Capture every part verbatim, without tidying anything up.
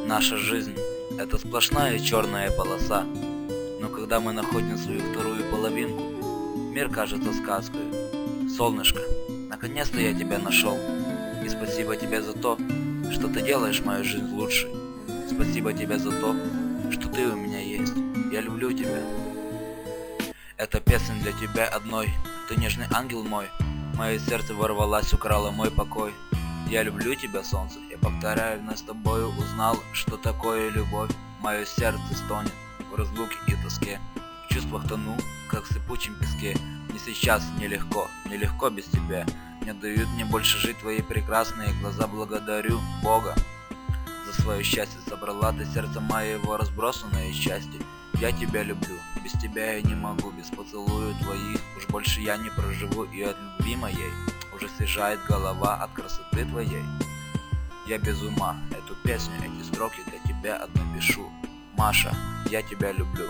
Наша жизнь — это сплошная черная полоса. Но когда мы находим свою вторую половинку, мир кажется сказкой. Солнышко, наконец-то я тебя нашел. И спасибо тебе за то, что ты делаешь мою жизнь лучшей. Спасибо тебе за то, что ты у меня есть. Я люблю тебя. Эта песня для тебя одной. Ты нежный ангел мой. Мое сердце ворвалась, украла мой покой. Я люблю тебя, солнце. Я повторяю, вновь с тобою узнал, что такое любовь. Мое сердце стонет в разлуке и тоске. В чувствах тону, как в сыпучем песке. Мне сейчас нелегко, нелегко без тебя. Не дают мне больше жить твои прекрасные глаза. Благодарю Бога за свое счастье. Собрала ты сердце моего разбросанное счастье. Я тебя люблю, без тебя я не могу. Без поцелуев твоих уж больше я не проживу. И от любви моей уже съезжает голова от красоты твоей. Я без ума, эту песню, эти строки для тебя одну пишу. Маша, я тебя люблю.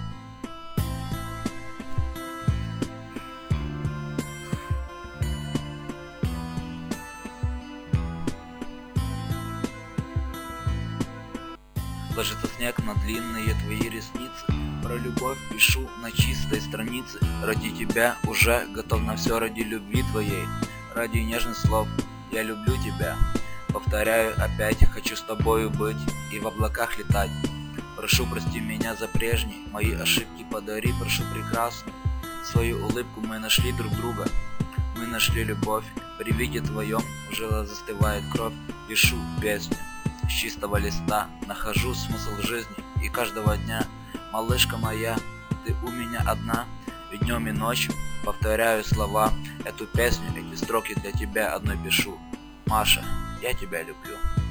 Ложится снег на длинные твои ресницы. Про любовь пишу на чистой странице. Ради тебя уже готов на все, ради любви твоей, ради нежных слов. Я люблю тебя. Повторяю опять, хочу с тобою быть и в облаках летать. Прошу, прости меня за прежние мои ошибки, подари, прошу, прекрасную свою улыбку. Мы нашли друг друга, мы нашли любовь. При виде твоем уже застывает кровь. Пишу песню с чистого листа, нахожу смысл жизни и каждого дня. Малышка моя, ты у меня одна, и днем и ночью повторяю слова. Эту песню, эти строки для тебя одной пишу. Маша, я тебя люблю.